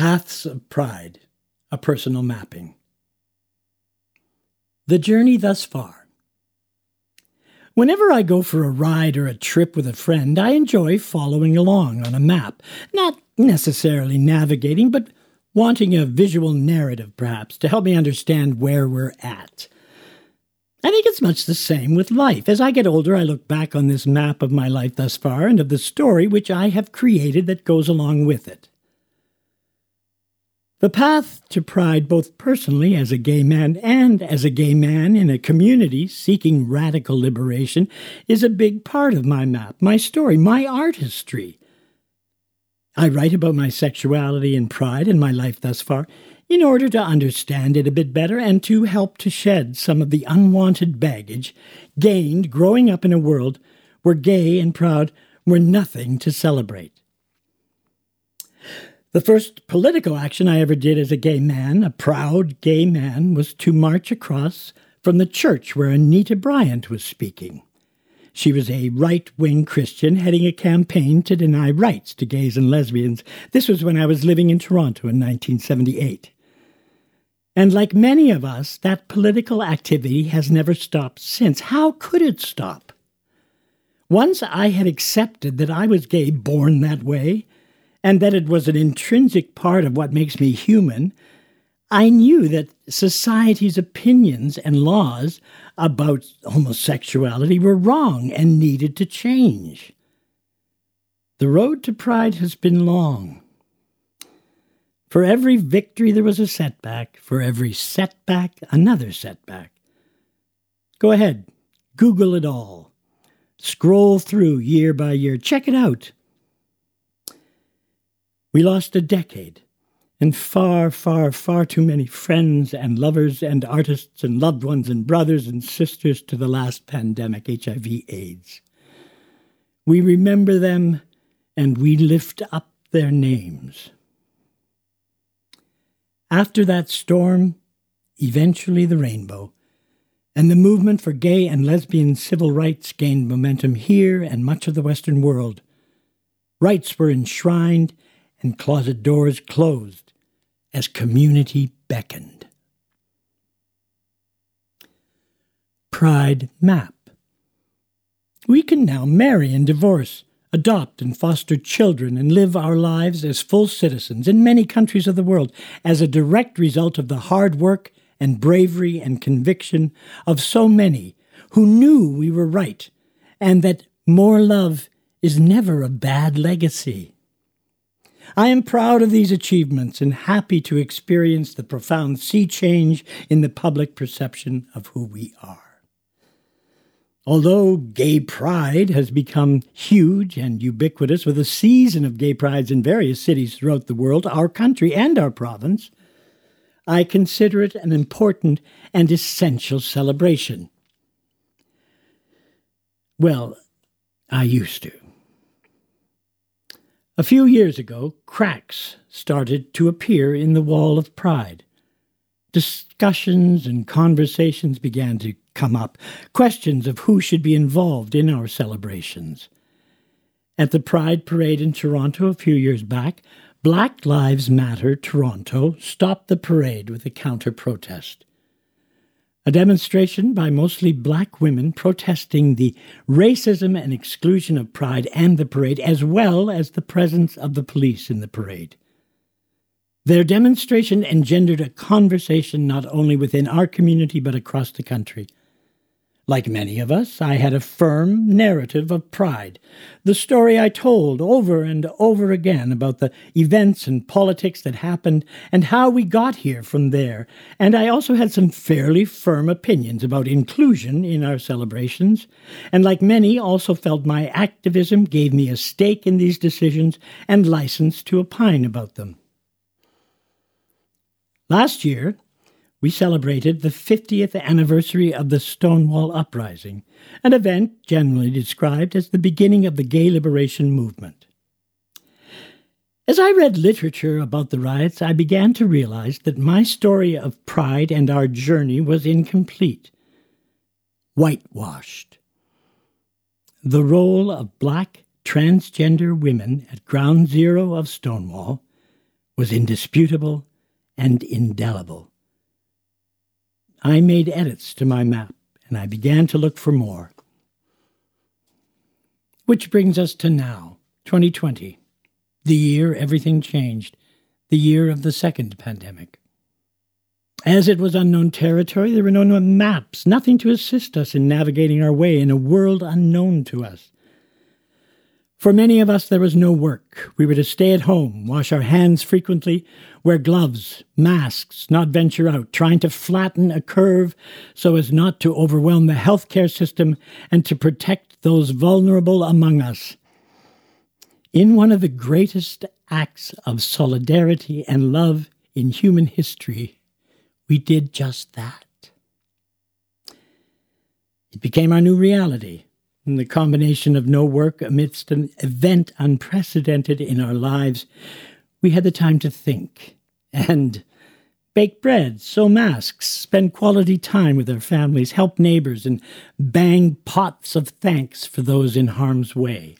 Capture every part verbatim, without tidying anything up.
Paths of Pride, a personal mapping. The journey thus far. Whenever I go for a ride or a trip with a friend, I enjoy following along on a map, not necessarily navigating, but wanting a visual narrative, perhaps, to help me understand where we're at. I think it's much the same with life. As I get older, I look back on this map of my life thus far and of the story which I have created that goes along with it. The path to pride, both personally as a gay man and as a gay man in a community seeking radical liberation, is a big part of my map, my story, my artistry. I write about my sexuality and pride in my life thus far in order to understand it a bit better and to help to shed some of the unwanted baggage gained growing up in a world where gay and proud were nothing to celebrate. The first political action I ever did as a gay man, a proud gay man, was to march across from the church where Anita Bryant was speaking. She was a right-wing Christian heading a campaign to deny rights to gays and lesbians. This was when I was living in Toronto in nineteen seventy-eight. And like many of us, that political activity has never stopped since. How could it stop? Once I had accepted that I was gay, born that way, and that it was an intrinsic part of what makes me human, I knew that society's opinions and laws about homosexuality were wrong and needed to change. The road to pride has been long. For every victory there was a setback. For every setback, another setback. Go ahead, Google it all. Scroll through year by year. Check it out. We lost a decade, and far, far, far too many friends and lovers and artists and loved ones and brothers and sisters to the last pandemic, H I V AIDS. We remember them, and we lift up their names. After that storm, eventually the rainbow, and the movement for gay and lesbian civil rights gained momentum here and much of the Western world. Rights were enshrined and closet doors closed as community beckoned. Pride Map. We can now marry and divorce, adopt and foster children, and live our lives as full citizens in many countries of the world as a direct result of the hard work and bravery and conviction of so many who knew we were right and that more love is never a bad legacy. I am proud of these achievements and happy to experience the profound sea change in the public perception of who we are. Although gay pride has become huge and ubiquitous with a season of gay prides in various cities throughout the world, our country and our province, I consider it an important and essential celebration. Well, I used to. A few years ago, cracks started to appear in the wall of pride. Discussions and conversations began to come up, questions of who should be involved in our celebrations. At the Pride Parade in Toronto a few years back, Black Lives Matter Toronto stopped the parade with a counter-protest. A demonstration by mostly black women protesting the racism and exclusion of Pride and the parade, as well as the presence of the police in the parade. Their demonstration engendered a conversation not only within our community but across the country. Like many of us, I had a firm narrative of pride, the story I told over and over again about the events and politics that happened and how we got here from there, and I also had some fairly firm opinions about inclusion in our celebrations, and like many also felt my activism gave me a stake in these decisions and license to opine about them. Last year, we celebrated the fiftieth anniversary of the Stonewall Uprising, an event generally described as the beginning of the gay liberation movement. As I read literature about the riots, I began to realize that my story of pride and our journey was incomplete, whitewashed. The role of black transgender women at ground zero of Stonewall was indisputable and indelible. I made edits to my map, and I began to look for more. Which brings us to now, twenty twenty, the year everything changed, the year of the second pandemic. As it was unknown territory, there were no maps, nothing to assist us in navigating our way in a world unknown to us. For many of us, there was no work. We were to stay at home, wash our hands frequently, wear gloves, masks, not venture out, trying to flatten a curve so as not to overwhelm the healthcare system and to protect those vulnerable among us. In one of the greatest acts of solidarity and love in human history, we did just that. It became our new reality. And the combination of no work amidst an event unprecedented in our lives, we had the time to think and bake bread, sew masks, spend quality time with our families, help neighbors, and bang pots of thanks for those in harm's way.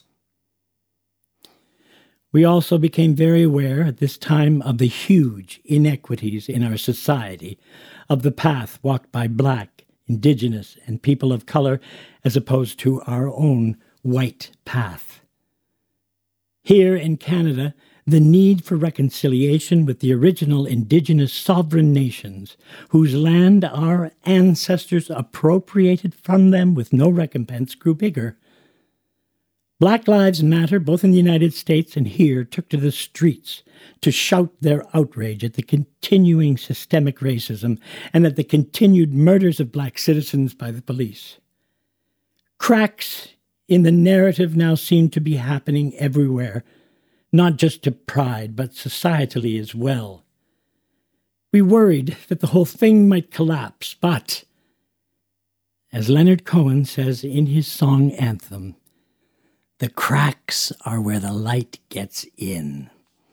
We also became very aware at this time of the huge inequities in our society, of the path walked by Black, Indigenous, and people of color, as opposed to our own white path. Here in Canada, the need for reconciliation with the original Indigenous sovereign nations, whose land our ancestors appropriated from them with no recompense, grew bigger. Black Lives Matter, both in the United States and here, took to the streets to shout their outrage at the continuing systemic racism and at the continued murders of black citizens by the police. Cracks in the narrative now seem to be happening everywhere, not just to Pride, but societally as well. We worried that the whole thing might collapse, but, as Leonard Cohen says in his song Anthem, the cracks are where the light gets in.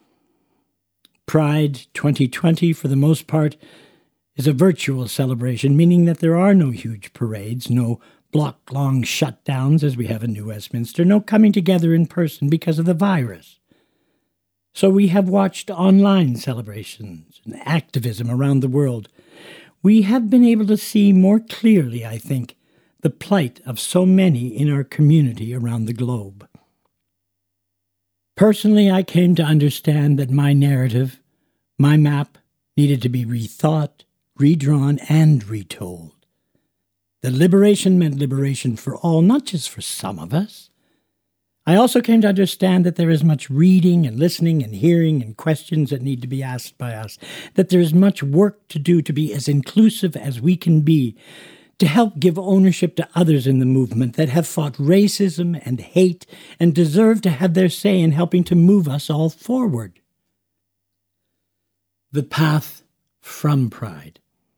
Pride twenty twenty, for the most part, is a virtual celebration, meaning that there are no huge parades, no block-long shutdowns as we have in New Westminster, no coming together in person because of the virus. So we have watched online celebrations and activism around the world. We have been able to see more clearly, I think, the plight of so many in our community around the globe. Personally, I came to understand that my narrative, my map, needed to be rethought, redrawn, and retold. That liberation meant liberation for all, not just for some of us. I also came to understand that there is much reading and listening and hearing and questions that need to be asked by us, that there is much work to do to be as inclusive as we can be, to help give ownership to others in the movement that have fought racism and hate and deserve to have their say in helping to move us all forward. The path from Pride.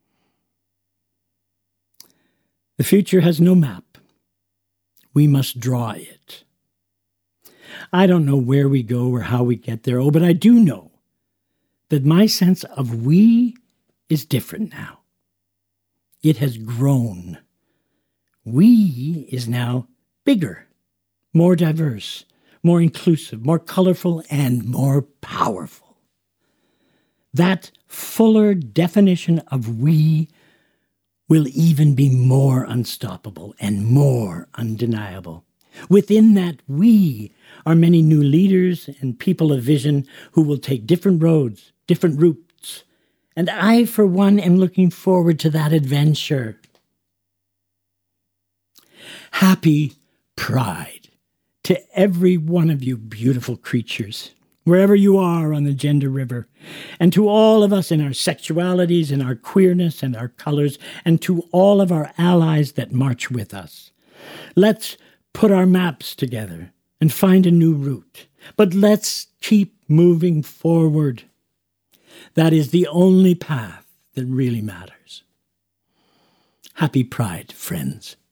The future has no map. We must draw it. I don't know where we go or how we get there, oh, but I do know that my sense of we is different now. It has grown. We is now bigger, more diverse, more inclusive, more colorful, and more powerful. That fuller definition of we will even be more unstoppable and more undeniable. Within that we are many new leaders and people of vision who will take different roads, different routes, and I, for one, am looking forward to that adventure. Happy Pride to every one of you beautiful creatures, wherever you are on the gender river, and to all of us in our sexualities and our queerness and our colors, and to all of our allies that march with us. Let's put our maps together and find a new route, but let's keep moving forward. That is the only path that really matters. Happy Pride, friends.